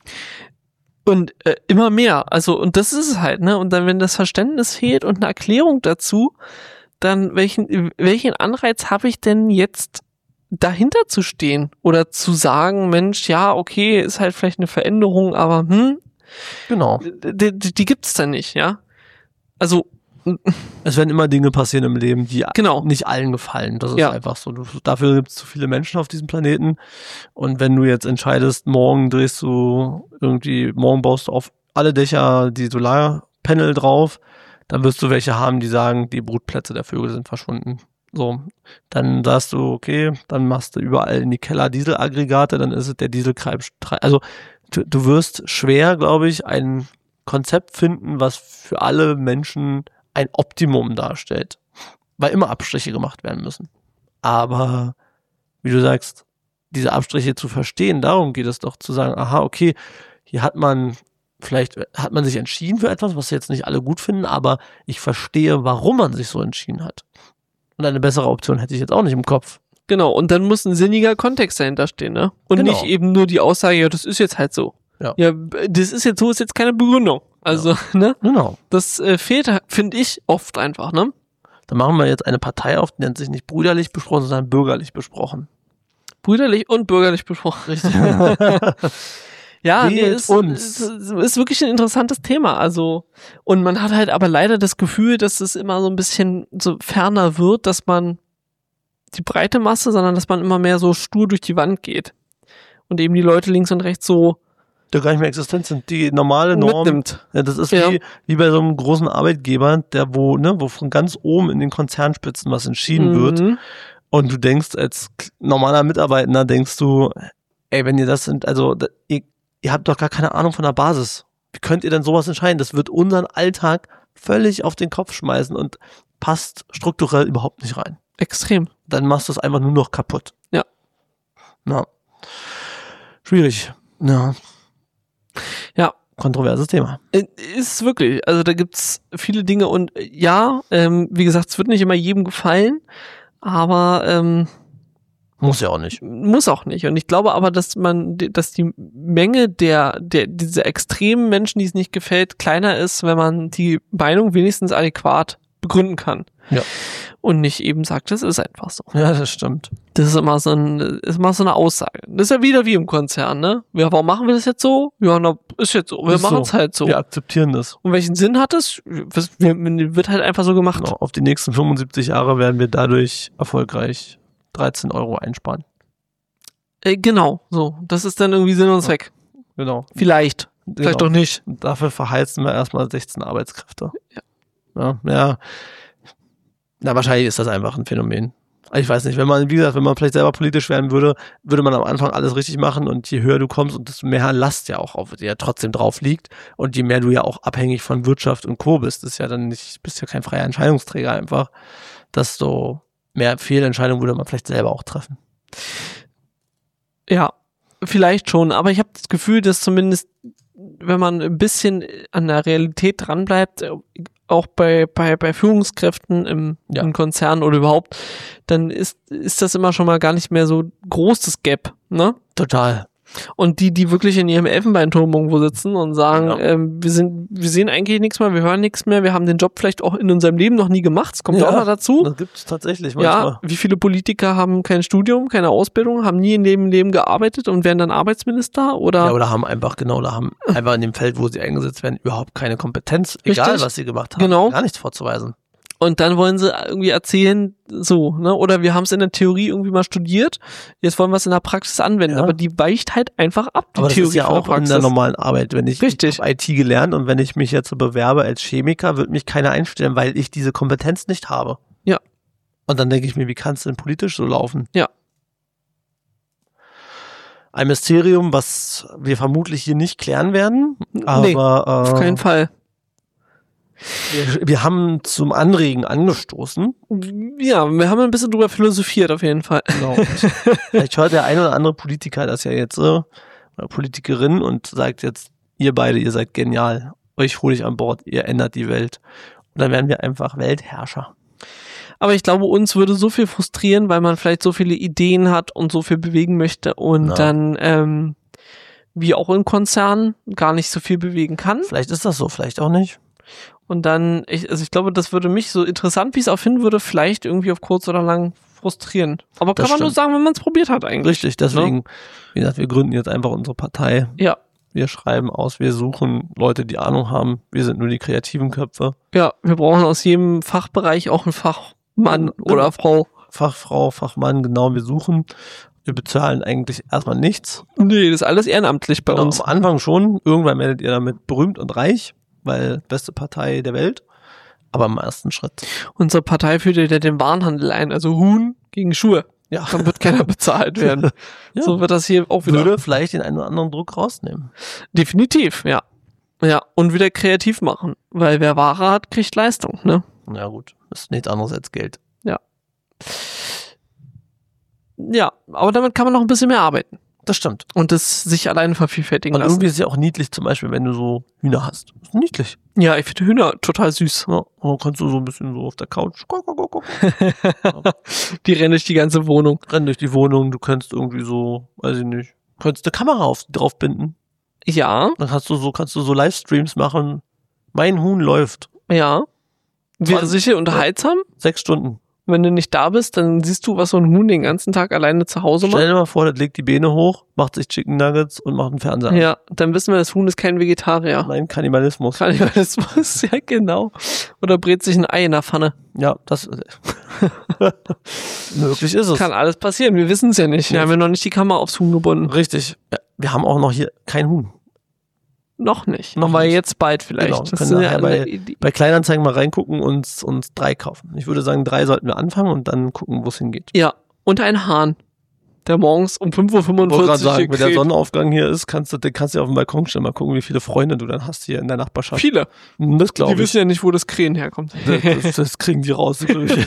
Und äh, immer mehr. Also, und das ist es halt, ne? Und dann, wenn das Verständnis fehlt und eine Erklärung dazu, dann welchen, welchen Anreiz habe ich denn jetzt dahinter zu stehen oder zu sagen, Mensch, ja, okay, ist halt vielleicht eine Veränderung, aber hm, Genau. die, die, die gibt's da nicht, ja. Also Es werden immer Dinge passieren im Leben, die Genau. nicht allen gefallen. Das ist Ja. einfach so. Du, dafür gibt es zu viele Menschen auf diesem Planeten. Und wenn du jetzt entscheidest, morgen drehst du irgendwie, morgen baust du auf alle Dächer die Solarpanel drauf, dann wirst du welche haben, die sagen, die Brutplätze der Vögel sind verschwunden. So, dann sagst du, okay, dann machst du überall in die Keller Dieselaggregate, dann ist es der Dieseltreib. Also du, du wirst schwer, glaube ich, ein Konzept finden, was für alle Menschen ein Optimum darstellt, weil immer Abstriche gemacht werden müssen. Aber wie du sagst, diese Abstriche zu verstehen, darum geht es doch, zu sagen, aha, okay, hier hat man, vielleicht hat man sich entschieden für etwas, was jetzt nicht alle gut finden, aber ich verstehe, warum man sich so entschieden hat. Und eine bessere Option hätte ich jetzt auch nicht im Kopf. genau, und dann muss ein sinniger Kontext dahinter stehen, ne? Und Genau. nicht eben nur die Aussage, ja, das ist jetzt halt so. Ja. Ja, das ist jetzt so, ist jetzt keine Begründung. Also, ja. ne? Genau. Das äh, fehlt, finde ich, oft einfach, ne? Dann machen wir jetzt eine Partei auf, die nennt sich nicht brüderlich besprochen, sondern bürgerlich besprochen. Brüderlich und bürgerlich besprochen. Richtig. Ja, nee, Wählt ist, uns. ist, ist wirklich ein interessantes Thema. Also, und man hat halt aber leider das Gefühl, dass es immer so ein bisschen so ferner wird, dass man die breite Masse, sondern dass man immer mehr so stur durch die Wand geht. Und eben die Leute links und rechts so Der gar nicht mehr existent sind. Die normale Norm. mitnimmt. Ja, das ist Ja. wie, wie bei so einem großen Arbeitgeber, der wo, ne, wo von ganz oben in den Konzernspitzen was entschieden wird. Mhm. Und du denkst, als k- normaler Mitarbeitender denkst du, ey, wenn ihr das sind, also da, ihr, ihr habt doch gar keine Ahnung von der Basis. Wie könnt ihr denn sowas entscheiden? Das wird unseren Alltag völlig auf den Kopf schmeißen und passt strukturell überhaupt nicht rein. Extrem. Dann machst du es einfach nur noch kaputt. Ja. Ja. Schwierig. Ja. Ja. Kontroverses Thema. Äh, Ist wirklich. Also da gibt's viele Dinge und äh, ja, ähm, wie gesagt, es wird nicht immer jedem gefallen, aber ähm, Muss ja auch nicht. muss auch nicht. Und ich glaube aber, dass man, dass die Menge der, der, dieser extremen Menschen, die es nicht gefällt, kleiner ist, wenn man die Meinung wenigstens adäquat begründen kann. Ja. Und nicht eben sagt, das ist einfach so. Ja, das stimmt. Das ist immer so ein, ist immer so eine Aussage. Das ist ja wieder wie im Konzern, ne? Ja, warum machen wir das jetzt so? Ja, na, ist jetzt so. Wir Ist machen so. es halt so. Wir akzeptieren das. Und welchen Sinn hat es? Was- wir- Wird halt einfach so gemacht. Genau. Auf die nächsten fünfundsiebzig Jahre werden wir dadurch erfolgreich dreizehn Euro einsparen. Äh, genau, so. Das ist dann irgendwie Sinn und Zweck. Genau. Vielleicht. Vielleicht Genau. doch nicht. Und dafür verheizen wir erstmal sechzehn Arbeitskräfte. Ja. Ja, ja. Na, wahrscheinlich ist das einfach ein Phänomen. Ich weiß nicht, wenn man, wie gesagt, wenn man vielleicht selber politisch werden würde, würde man am Anfang alles richtig machen und je höher du kommst und desto mehr Last ja auch auf dir trotzdem drauf liegt und je mehr du ja auch abhängig von Wirtschaft und Co. bist, ist ja dann nicht, bist ja kein freier Entscheidungsträger einfach, desto mehr Fehlentscheidungen würde man vielleicht selber auch treffen. Ja, vielleicht schon. Aber ich habe das Gefühl, dass zumindest, wenn man ein bisschen an der Realität dranbleibt, äh, auch bei, bei, bei Führungskräften im, Ja. im Konzern oder überhaupt, dann ist, ist das immer schon mal gar nicht mehr so groß, das Gap, ne? Total. Und die, die wirklich in ihrem Elfenbeinturm irgendwo sitzen und sagen, Ja. ähm, wir sind, wir sehen eigentlich nichts mehr, wir hören nichts mehr, wir haben den Job vielleicht auch in unserem Leben noch nie gemacht, das kommt ja Ja, auch noch dazu. Das gibt es tatsächlich manchmal. Ja, wie viele Politiker haben kein Studium, keine Ausbildung, haben nie in dem Leben gearbeitet und werden dann Arbeitsminister oder, Ja, oder haben einfach, genau, da haben einfach in dem Feld, wo sie eingesetzt werden, überhaupt keine Kompetenz, egal Richtig. was sie gemacht haben, Genau. gar nichts vorzuweisen. und dann wollen sie irgendwie erzählen, so, ne, oder wir haben es in der Theorie irgendwie mal studiert, jetzt wollen wir es in der Praxis anwenden, Ja. aber die weicht halt einfach ab, die Aber das Theorie ist ja von auch in der Praxis. normalen Arbeit. Wenn ich, Richtig. ich habe I T gelernt und wenn ich mich jetzt so bewerbe als Chemiker, wird mich keiner einstellen, weil ich diese Kompetenz nicht habe. Ja. Und dann denke ich mir, wie kann es denn politisch so laufen? Ja. Ein Mysterium, was wir vermutlich hier nicht klären werden, aber Nee, auf äh, keinen Fall. wir, wir haben zum Anregen angestoßen. Ja, wir haben ein bisschen drüber philosophiert auf jeden Fall. Genau. Vielleicht hört der ein oder andere Politiker das ja jetzt, äh, oder Politikerin und sagt jetzt, ihr beide, ihr seid genial. Euch hole ich an Bord, ihr ändert die Welt. Und dann werden wir einfach Weltherrscher. Aber ich glaube, uns würde so viel frustrieren, weil man vielleicht so viele Ideen hat und so viel bewegen möchte und Na. dann, ähm, wie auch in Konzernen, gar nicht so viel bewegen kann. Vielleicht ist das so, vielleicht auch nicht. Und dann, ich, also ich glaube, das würde mich so interessant, wie es auch hin würde, vielleicht irgendwie auf kurz oder lang frustrierend. Aber Das kann man nur stimmt. sagen, wenn man es probiert hat eigentlich. Richtig, deswegen, wie gesagt, wir gründen jetzt einfach unsere Partei. Ja, Wir schreiben aus, wir suchen Leute, die Ahnung haben. Wir sind nur die kreativen Köpfe. ja, wir brauchen aus jedem Fachbereich auch einen Fachmann Genau. oder Frau. Fachfrau, Fachmann, genau, wir suchen. Wir bezahlen eigentlich erstmal nichts. Nee, das ist alles ehrenamtlich bei Genau, uns. am Anfang schon. Irgendwann werdet ihr damit berühmt und reich, weil beste Partei der Welt. Aber im ersten Schritt. Unsere Partei führt ja den Warenhandel ein, also Huhn gegen Schuhe. Ja, Dann wird keiner bezahlt werden. Ja. So wird das hier auch wieder. würde vielleicht den einen oder anderen Druck rausnehmen. Definitiv, ja. Ja, und wieder kreativ machen. Weil wer Ware hat, kriegt Leistung, ne? Ja gut, ist nichts anderes als Geld. Ja, aber damit kann man noch ein bisschen mehr arbeiten. Das stimmt. Und das sich alleine vervielfältigen Und lassen. irgendwie ist es ja auch niedlich, zum Beispiel, wenn du so Hühner hast. Das ist niedlich. Ja, ich finde Hühner total süß. Ja, und dann kannst du so ein bisschen so auf der Couch guck, guck, guck, guck. Die rennen durch die ganze Wohnung. Rennen durch die Wohnung. Du kannst irgendwie so, weiß ich nicht, könntest eine Kamera auf, drauf binden. Ja, Dann kannst du so, kannst du so Livestreams machen. Mein Huhn läuft. ja. Wäre zwanzig sicher unterhaltsam. Sechs Stunden. Wenn du nicht da bist, dann siehst du, was so ein Huhn den ganzen Tag alleine zu Hause macht. Stell dir mal vor, das legt die Beine hoch, macht sich Chicken Nuggets und macht einen Fernseher. an. Ja, dann wissen wir, das Huhn ist kein Vegetarier. Nein, Kannibalismus. Kannibalismus, ja genau. Oder brät sich ein Ei in der Pfanne. Ja, das möglich ist es. Kann alles passieren, wir wissen es ja nicht. Wir haben ja noch nicht die Kamera aufs Huhn gebunden. Richtig. Ja, wir haben auch noch hier kein Huhn. Noch nicht. Noch Aber nicht. jetzt bald vielleicht. Genau, das können sind ja nachher alle bei- Ideen. Bei Kleinanzeigen mal reingucken und uns, uns drei kaufen. Ich würde sagen, drei sollten wir anfangen und dann gucken, wo es hingeht. Ja, und ein Hahn, der morgens um fünf Uhr Ich wollte gerade fünfundvierzig sagen, hier wenn der kräht. Sonnenaufgang hier ist, kannst du, dann kannst du auf dem Balkon stellen, mal gucken, wie viele Freunde du dann hast hier in der Nachbarschaft. Viele. Hm, Das Die glaube ich. wissen ja nicht, wo das Krähen herkommt. Das, das, das kriegen die raus.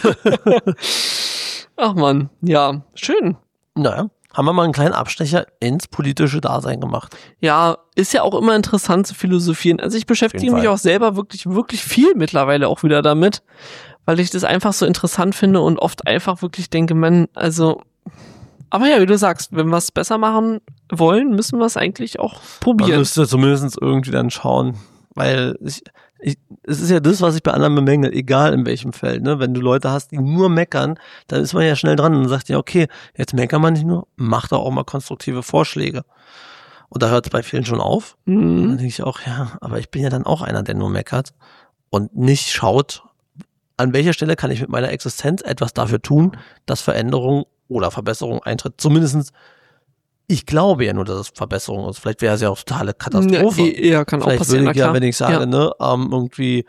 Ach man, ja, schön. Naja, haben wir mal einen kleinen Abstecher ins politische Dasein gemacht. Ja, ist ja auch immer interessant zu philosophieren. Also ich beschäftige jeden mich Fall. auch selber wirklich, wirklich viel mittlerweile auch wieder damit, weil ich das einfach so interessant finde und oft einfach wirklich denke, man, also, aber ja, wie du sagst, wenn wir es besser machen wollen, müssen wir es eigentlich auch Man probieren. müsste zumindest irgendwie dann schauen, weil ich, ich, es ist ja das, was ich bei anderen bemängel, egal in welchem Feld, ne? Wenn du Leute hast, die nur meckern, dann ist man ja schnell dran und sagt ja, okay, jetzt meckern man nicht nur, mach doch auch mal konstruktive Vorschläge. Und da hört es bei vielen schon auf. Und dann Mhm. denke ich auch, ja, aber ich bin ja dann auch einer, der nur meckert und nicht schaut, an welcher Stelle kann ich mit meiner Existenz etwas dafür tun, dass Veränderung oder Verbesserung eintritt. Zumindestens, ich glaube ja nur, dass es Verbesserung ist. Vielleicht wäre es ja auch totale Katastrophe. Ja, eh- eher kann auch Vielleicht passieren, würde ich na ja, klar. wenn ich sage, Ja. ne, ähm, irgendwie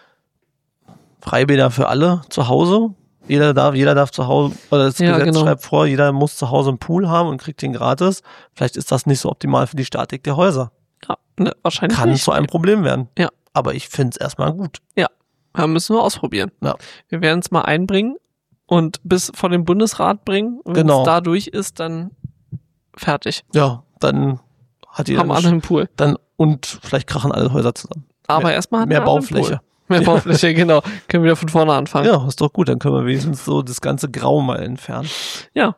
Freibäder für alle zu Hause. Jeder darf, jeder darf zu Hause, oder das Ja, Gesetz genau. schreibt vor, jeder muss zu Hause einen Pool haben und kriegt den gratis. Vielleicht ist das nicht so optimal für die Statik der Häuser. Ja, ne, wahrscheinlich Kann nicht. zu einem Problem werden. Ja. Aber ich finde es erstmal gut. Ja, müssen wir ausprobieren. Ja. Wir werden es mal einbringen und bis vor den Bundesrat bringen. Wenn Genau. es da durch ist, dann fertig. Ja, dann hat jeder Haben alle einen Pool. dann und vielleicht krachen alle Häuser zusammen. Aber Mehr- erstmal hat Mehr man alle einen Baufläche. Pool. Mehr Baufläche, genau. Können wir wieder von vorne anfangen. Ja, ist doch gut, dann können wir wenigstens so das ganze Grau mal entfernen. Ja.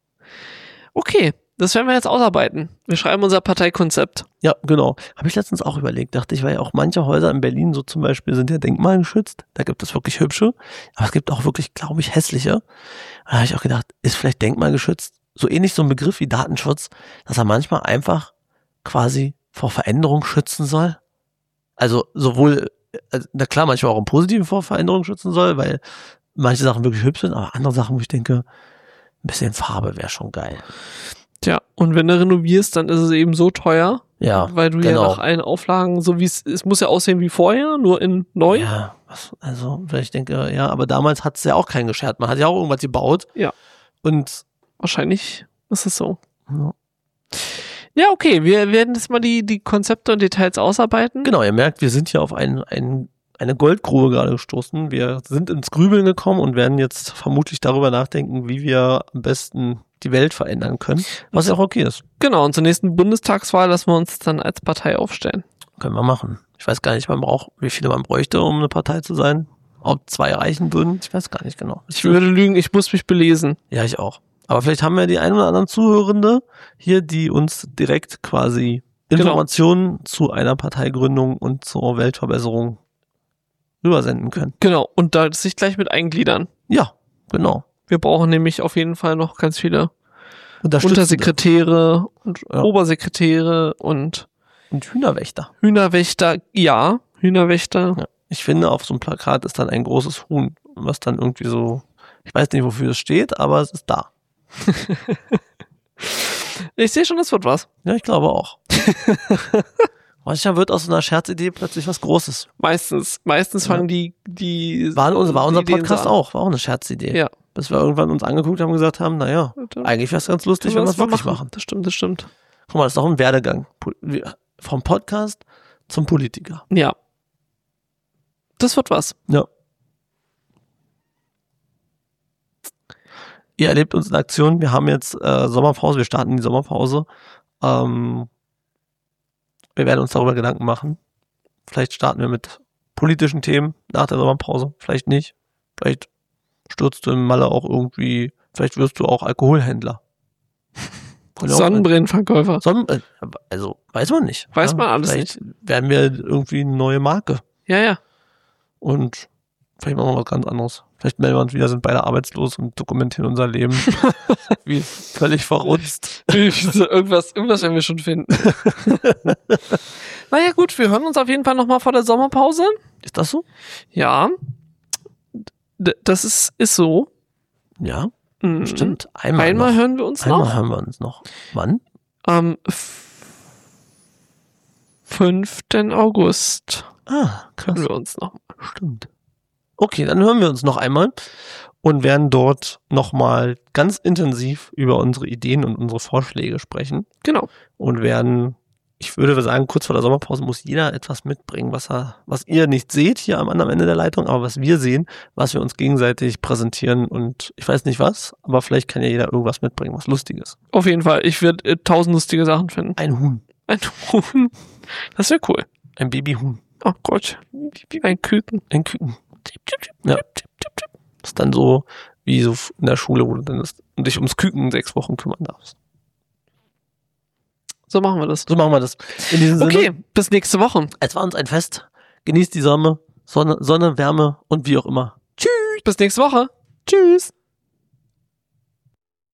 Okay, das werden wir jetzt ausarbeiten. Wir schreiben unser Parteikonzept. Ja, genau. Habe ich letztens auch überlegt, dachte ich, weil ja auch manche Häuser in Berlin so zum Beispiel sind ja denkmalgeschützt. Da gibt es wirklich hübsche, aber es gibt auch wirklich, glaube ich, hässliche. Und da habe ich auch gedacht, ist vielleicht denkmalgeschützt so ähnlich so ein Begriff wie Datenschutz, dass er manchmal einfach quasi vor Veränderung schützen soll? Also sowohl, also, na klar, manchmal auch im Positiven vor Veränderung schützen soll, weil manche Sachen wirklich hübsch sind, aber andere Sachen, wo ich denke, ein bisschen Farbe wäre schon geil. Tja, und wenn du renovierst, dann ist es eben so teuer, Ja, weil du genau. ja nach allen Auflagen, so wie es, es muss ja aussehen wie vorher, nur in neu. Ja, was, also, weil ich denke, ja, aber damals hat es ja auch keinen geschert. Man hat ja auch irgendwas gebaut. Ja. Und Wahrscheinlich ist es so. ja. Ja, okay, wir werden jetzt mal die, die Konzepte und Details ausarbeiten. Genau, ihr merkt, wir sind hier auf ein, ein, eine Goldgrube gerade gestoßen. Wir sind ins Grübeln gekommen und werden jetzt vermutlich darüber nachdenken, wie wir am besten die Welt verändern können. Was ja auch okay ist. Genau, und zur nächsten Bundestagswahl lassen wir uns dann als Partei aufstellen. Können wir machen. Ich weiß gar nicht, man braucht, wie viele man bräuchte, um eine Partei zu sein. Ob zwei reichen würden, ich weiß gar nicht genau. Ich würde lügen, ich muss mich belesen. Ja, ich auch. Aber vielleicht haben wir die ein oder anderen Zuhörende hier, die uns direkt quasi Informationen zu einer Parteigründung und zur Weltverbesserung rübersenden können. Genau, und da sich gleich mit eingliedern. Ja, genau. Wir brauchen nämlich auf jeden Fall noch ganz viele Unterstützende. Untersekretäre und Ja. Obersekretäre und Und Hühnerwächter. Hühnerwächter. Ja, Hühnerwächter. Ja. Ich finde, auf so einem Plakat ist dann ein großes Huhn, was dann irgendwie so, ich weiß nicht, wofür es steht, aber es ist da. Ich sehe schon, das wird was. Ja, ich glaube auch. Manchmal wird aus so einer Scherzidee plötzlich was Großes. Meistens. Meistens Ja. fangen die, die. War, unser, war unser die Ideen Podcast so an. auch, war auch eine Scherzidee. Ja. Bis wir irgendwann uns angeguckt haben und gesagt haben, naja, eigentlich wäre es ganz lustig, wenn wir es mal wirklich machen. Das stimmt, das stimmt. Guck mal, das ist auch ein Werdegang. Po- wir- Vom Podcast zum Politiker. Ja. Das wird was. Ja. Ihr erlebt uns in Aktion. Wir haben jetzt äh, Sommerpause. Wir starten die Sommerpause. Ähm, wir werden uns darüber Gedanken machen. Vielleicht starten wir mit politischen Themen nach der Sommerpause. Vielleicht nicht. Vielleicht stürzt du in Malle auch irgendwie. Vielleicht wirst du auch Alkoholhändler. Kann ja auch- Sonnenbrillenverkäufer. Sonnen äh, also, weiß man nicht. Weiß man alles vielleicht werden wir irgendwie eine neue Marke. Ja, ja. Und vielleicht machen wir was ganz anderes. Vielleicht melden wir uns wieder, sind beide arbeitslos und dokumentieren unser Leben. Wie völlig verrutzt. irgendwas, irgendwas werden wir schon finden. Naja, gut, wir hören uns auf jeden Fall nochmal vor der Sommerpause. Ist das so? Ja. D- das ist, ist so. Ja, Mhm. stimmt. Einmal, Einmal noch. hören wir uns Einmal noch. hören wir uns noch. Wann? Am f- fünften August Ah, krass. hören wir uns noch. Stimmt. Okay, dann hören wir uns noch einmal und werden dort nochmal ganz intensiv über unsere Ideen und unsere Vorschläge sprechen. Genau. Und werden, ich würde sagen, kurz vor der Sommerpause muss jeder etwas mitbringen, was er, was ihr nicht seht hier am anderen Ende der Leitung, aber was wir sehen, was wir uns gegenseitig präsentieren und ich weiß nicht was, aber vielleicht kann ja jeder irgendwas mitbringen, was Lustiges. Auf jeden Fall. Ich werde äh, tausend lustige Sachen finden. Ein Huhn. Ein Huhn. Das wäre cool. Ein Babyhuhn. Oh Gott. Ein Küken. Ein Küken. Ja. Das ist dann so wie so in der Schule, wo du dann ist, und dich ums Küken sechs Wochen kümmern darfst. So machen wir das. So machen wir das. In diesem Sinne, Okay, bis nächste Woche. es war uns ein Fest. Genießt die Sonne, Sonne, Sonne, Wärme und wie auch immer. Tschüss. Bis nächste Woche. Tschüss.